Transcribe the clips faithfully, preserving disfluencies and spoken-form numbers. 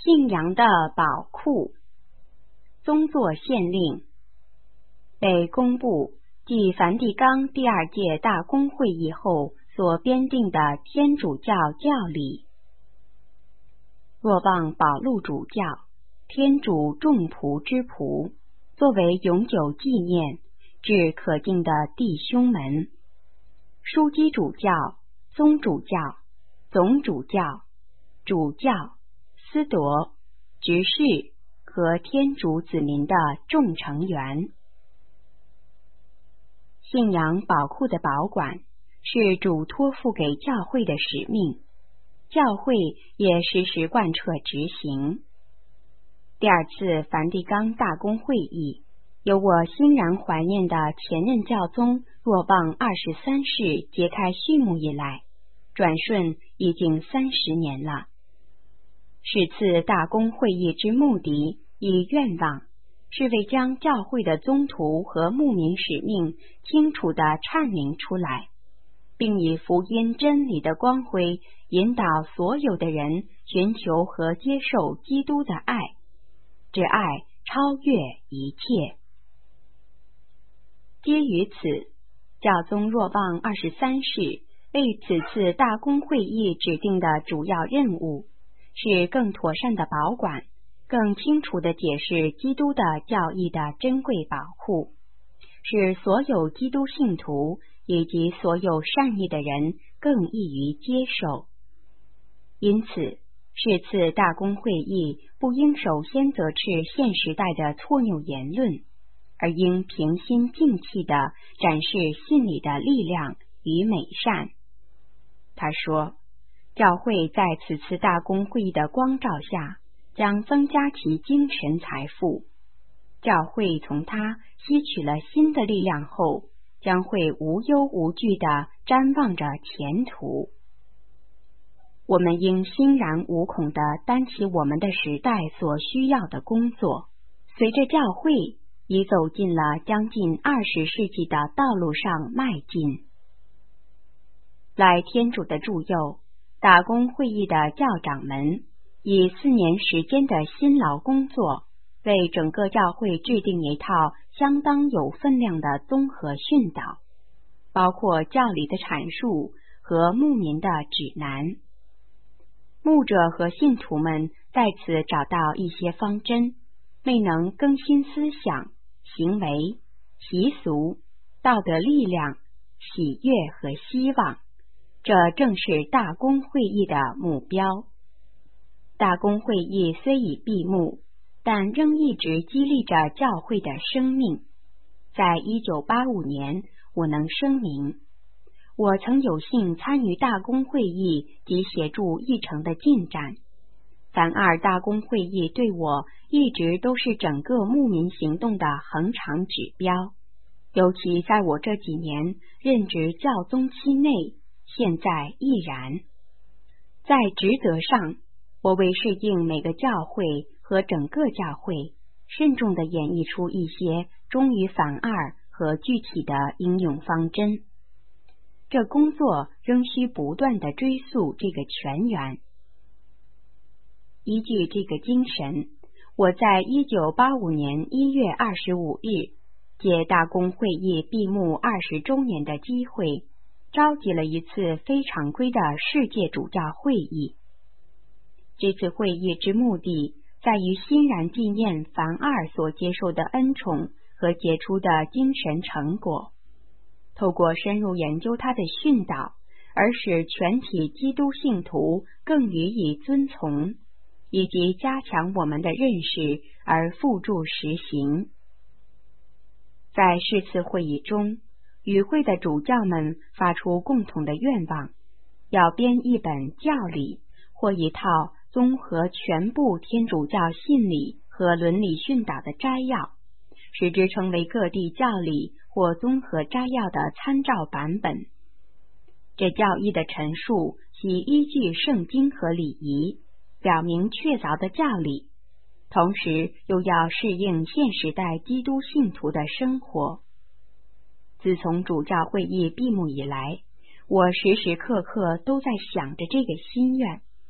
信阳的宝库。宗座县令被公布继梵蒂冈第二届大公会议后所编定的天主教教理。若望保禄主教，天主众仆之仆，作为永久纪念，至可敬的弟兄们。枢机主教、宗主教、总主教、主教、司铎、执事和天主子民的众成员。信仰宝库的保管是主托付给教会的使命，教会也时时贯彻执行。第二次梵蒂冈大公会议，由我欣然怀念的前任教宗若望二十三世揭开序幕以来，转瞬已经三十年了。是次大公会议之目的与愿望，是为将教会的宗徒和牧民使命清楚地阐明出来，并以福音真理的光辉引导所有的人寻求和接受基督的爱，这爱超越一切。基于此，教宗若望二十三世为此次大公会议指定的主要任务，是更妥善的保管，更清楚地解释基督的教义的珍贵宝库，使所有基督信徒以及所有善意的人更易于接受。因此，是次大公会议不应首先责斥现时代的错谬言论，而应平心静气地展示信理的力量与美善。他说，教会在此次大公会议的光照下，将增加其精神财富。教会从它吸取了新的力量后，将会无忧无惧地瞻望着前途。我们应欣然无恐地担起我们的时代所需要的工作，随着教会已走进了将近二十世纪的道路上迈进。赖天主的助佑，大公会议的教长们以四年时间的辛劳工作，为整个教会制定一套相当有分量的综合训导，包括教理的阐述和牧民的指南。牧者和信徒们在此找到一些方针，未能更新思想、行为、习俗、道德力量、喜悦和希望，这正是大公会议的目标。大公会议虽已闭幕，但仍一直激励着教会的生命。在一九八五年，我能声明，我曾有幸参与大公会议及协助议程的进展。凡二大公会议对我一直都是整个牧民行动的恒常指标，尤其在我这几年任职教宗期内，现在亦然。在职责上，我为适应每个教会和整个教会，慎重地演绎出一些忠于凡二和具体的应用方针。这工作仍需不断地追溯这个泉源。依据这个精神，我在一九八五年一月二十五日借大公会议闭幕二十周年的机会，召集了一次非常规的世界主教会议。这次会议之目的在于欣然纪念凡二所接受的恩宠和杰出的精神成果，透过深入研究他的训导，而使全体基督信徒更予以遵从，以及加强我们的认识而付诸实行。在是次会议中，与会的主教们发出共同的愿望，要编一本教理或一套综合全部天主教信理和伦理训导的摘要，使之成为各地教理或综合摘要的参照版本。这教义的陈述需依据圣经和礼仪，表明确凿的教理，同时又要适应现时代基督信徒的生活。自从主教会议闭幕以来，我时时刻刻都在想着这个心愿，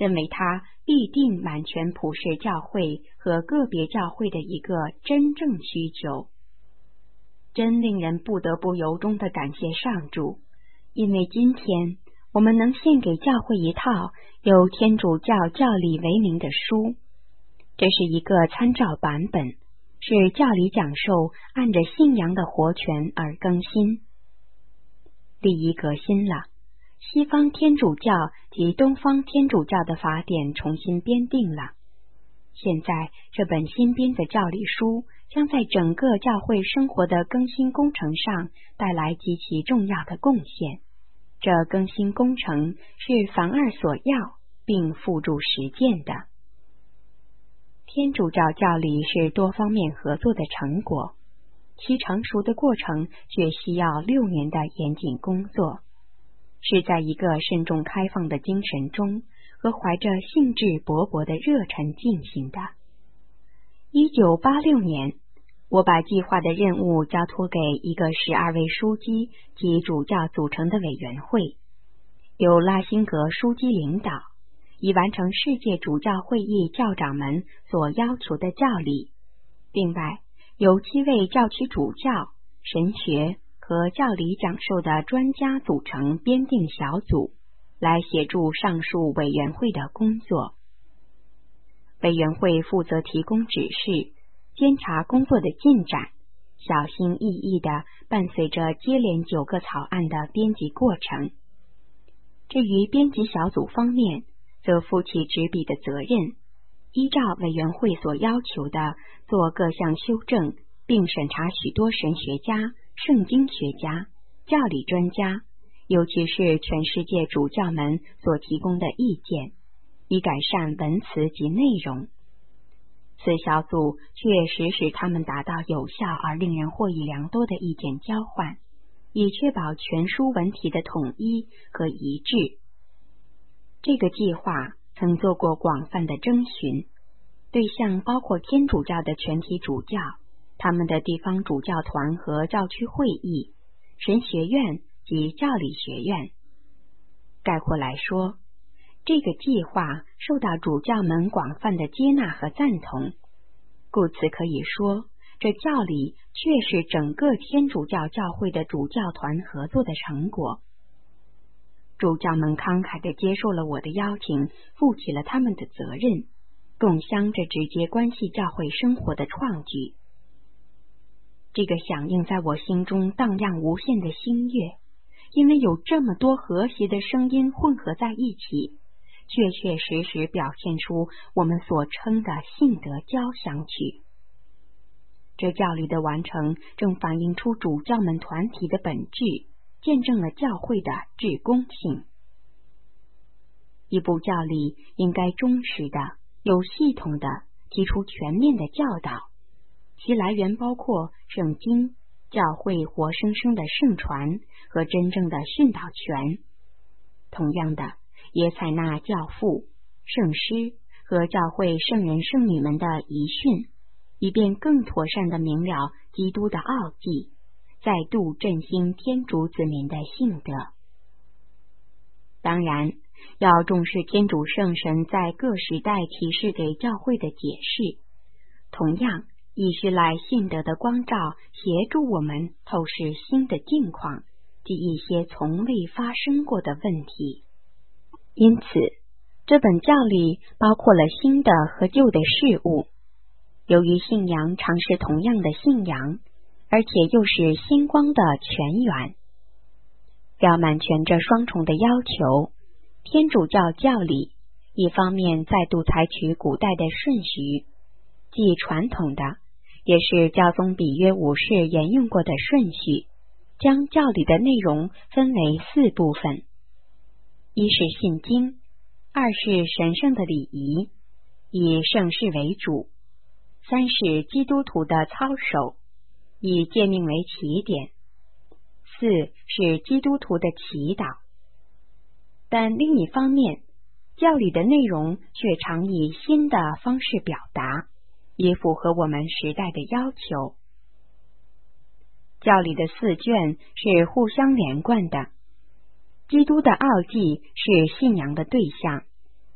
认为它必定满全普世教会和个别教会的一个真正需求。真令人不得不由衷地感谢上主，因为今天我们能献给教会一套由天主教教理为名的书。这是一个参照版本，是教理讲授按着信仰的活泉而更新。第一革新了，西方天主教及东方天主教的法典重新编定了。现在这本新编的教理书将在整个教会生活的更新工程上带来极其重要的贡献。这更新工程是凡二所要并付诸实践的。天主教教理是多方面合作的成果，其成熟的过程却需要六年的严谨工作，是在一个慎重开放的精神中和怀着兴致勃勃的热忱进行的。一九八六年，我把计划的任务交托给一个十二位书记及主教组成的委员会，由拉辛格书记领导，以完成世界主教会议教长们所要求的教理。另外，由七位教区主教、神学和教理讲授的专家组成编定小组，来协助上述委员会的工作。委员会负责提供指示，监察工作的进展，小心翼翼地伴随着接连九个草案的编辑过程。至于编辑小组方面，则负起执笔的责任，依照委员会所要求的做各项修正，并审查许多神学家、圣经学家、教理专家，尤其是全世界主教们所提供的意见，以改善文词及内容。此小组确实使他们达到有效而令人获益良多的意见交换，以确保全书文体的统一和一致。这个计划曾做过广泛的征询，对象包括天主教的全体主教、他们的地方主教团和教区会议、神学院及教理学院。概括来说，这个计划受到主教们广泛的接纳和赞同，故此可以说，这教理确是整个天主教教会的主教团合作的成果。主教们慷慨地接受了我的邀请，负起了他们的责任，共襄这直接关系教会生活的创举。这个响应在我心中荡漾无限的心悦，因为有这么多和谐的声音混合在一起，确确实实表现出我们所称的信德交响曲。这教理的完成正反映出主教们团体的本质，见证了教会的至公性。一部教理应该忠实的、有系统的提出全面的教导，其来源包括圣经、教会活生生的圣传和真正的训导权。同样的，也采纳教父、圣师和教会圣人圣女们的遗训，以便更妥善地明了基督的奥迹，再度振兴天主子民的信德。当然，要重视天主圣神在各时代提示给教会的解释，同样亦需赖信德的光照协助我们透视新的境况及一些从未发生过的问题。因此，这本教理包括了新的和旧的事物。由于信仰常是同样的信仰，而且又是星光的泉源，要满全这双重的要求，天主教教理一方面再度采取古代的顺序，即传统的，也是教宗比约五世沿用过的顺序，将教理的内容分为四部分：一是信经，二是神圣的礼仪，以圣事为主；三是基督徒的操守，以诫命为起点；四是基督徒的祈祷。但另一方面，教理的内容却常以新的方式表达，也符合我们时代的要求。教理的四卷是互相连贯的，基督的奥迹是信仰的对象，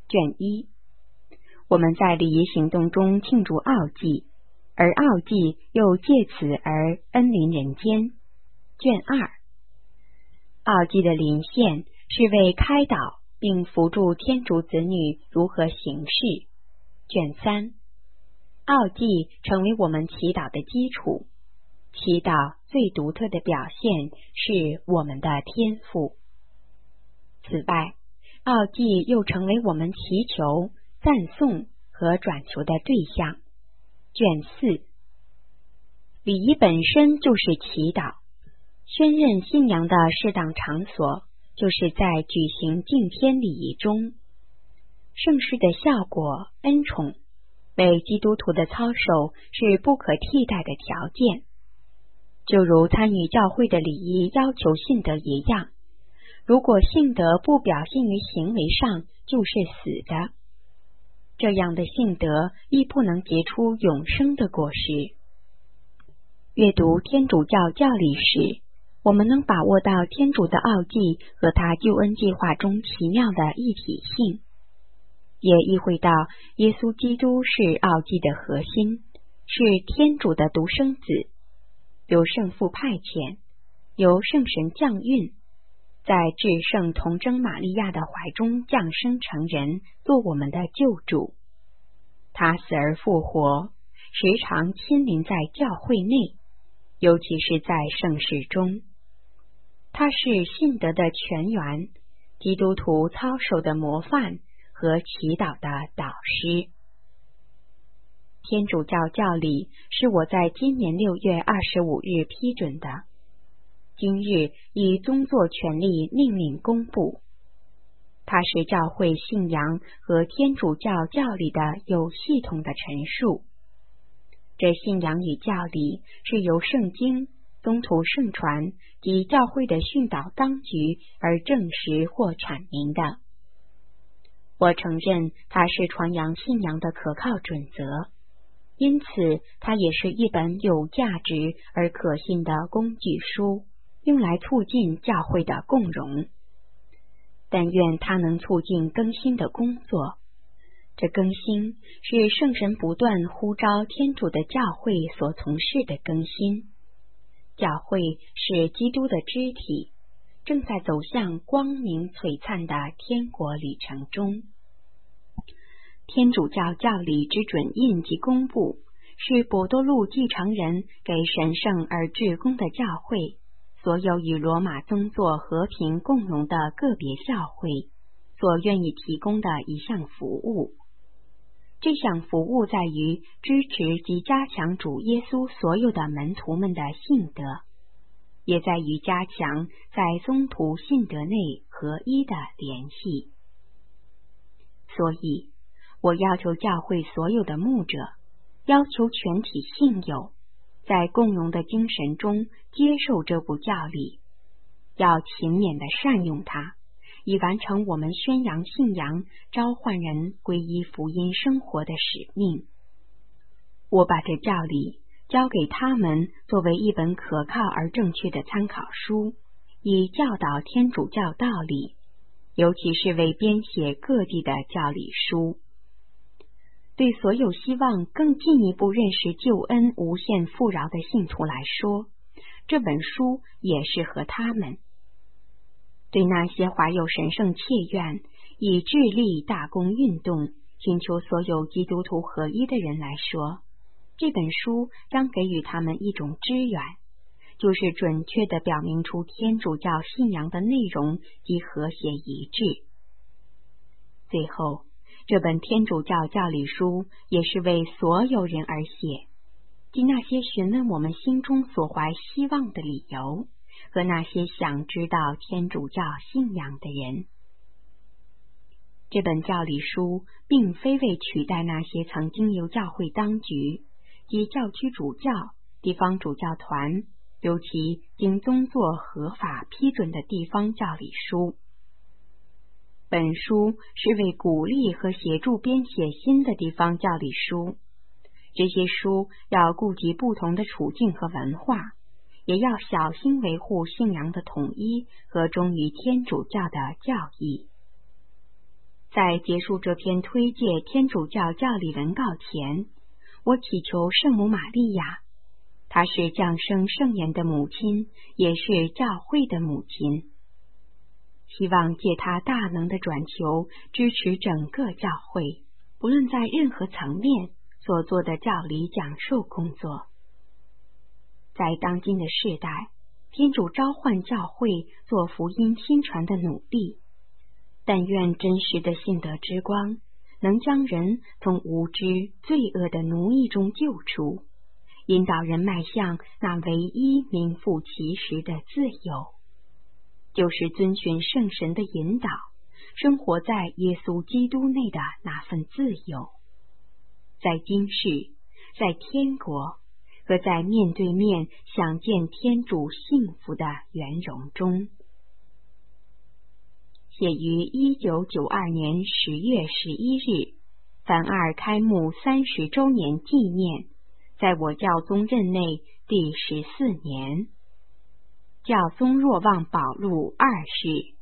卷一。我们在礼仪行动中庆祝奥祭，而奥祭又借此而恩临人间。卷二。奥祭的临现是为开导并辅助天主子女如何行事。卷三。奥祭成为我们祈祷的基础，祈祷最独特的表现是我们的天赋。此外，奥祭又成为我们祈求、赞颂和转求的对象。卷四。礼仪本身就是祈祷，宣认信仰的适当场所就是在举行敬天礼仪中。圣事的效果、恩宠为基督徒的操守是不可替代的条件，就如参与教会的礼仪要求信德一样，如果信德不表现于行为上，就是死的。这样的信德亦不能结出永生的果实。阅读天主教教理时，我们能把握到天主的奥迹和他救恩计划中奇妙的一体性，也意会到耶稣基督是奥迹的核心，是天主的独生子，由圣父派遣，由圣神降孕，在至圣童贞玛利亚的怀中降生成人，做我们的救主。他死而复活，时常亲临在教会内，尤其是在圣事中。他是信德的泉源，基督徒操守的模范和祈祷的导师。天主教教理是我在今年六月二十五日批准的，今日以宗座权力命令公布。它是教会信仰和天主教教理的有系统的陈述。这信仰与教理是由圣经、宗徒圣传及教会的训导当局而证实或阐明的。我承认它是传扬信仰的可靠准则，因此它也是一本有价值而可信的工具书，用来促进教会的共荣。但愿它能促进更新的工作。这更新是圣神不断呼召天主的教会所从事的更新。教会是基督的肢体，正在走向光明璀璨的天国旅程中。天主教教理之准印及公布，是伯多禄继承人给神圣而至公的教会，所有与罗马宗座和平共荣的个别教会所愿意提供的一项服务。这项服务在于支持及加强主耶稣所有的门徒们的信德，也在于加强在宗徒信德内合一的联系。所以，我要求教会所有的牧者，要求全体信友，在共荣的精神中接受这部教理，要勤勉地善用它，以完成我们宣扬信仰、召唤人皈依福音生活的使命。我把这教理交给他们作为一本可靠而正确的参考书，以教导天主教道理，尤其是为编写各地的教理书。对所有希望更进一步认识救恩无限富饶的信徒来说，这本书也适合他们。对那些怀有神圣切愿，以致力大公运动，寻求所有基督徒合一的人来说，这本书将给予他们一种支援，就是准确地表明出天主教信仰的内容及和谐一致。最后，这本天主教教理书也是为所有人而写，即那些询问我们心中所怀希望的理由，和那些想知道天主教信仰的人。这本教理书并非为取代那些曾经由教会当局及教区主教、地方主教团尤其经宗座合法批准的地方教理书。本书是为鼓励和协助编写新的地方教理书，这些书要顾及不同的处境和文化，也要小心维护信仰的统一和忠于天主教的教义。 在结束这篇推介天主教教理文告前，我祈求圣母玛利亚，她是降生圣言的母亲，也是教会的母亲，希望借她大能的转求，支持整个教会，不论在任何层面所做的教理讲述工作。在当今的世代，天主召唤教会做福音宣传的努力，但愿真实的信德之光能将人从无知罪恶的奴役中救出，引导人迈向那唯一名副其实的自由，就是遵循圣神的引导，生活在耶稣基督内的那份自由，在今世，在天国和在面对面想见天主幸福的圆融中。写于一九九二年十月十一日，梵二开幕三十周年纪念，在我教宗任内第十四年。教宗若望保禄二世。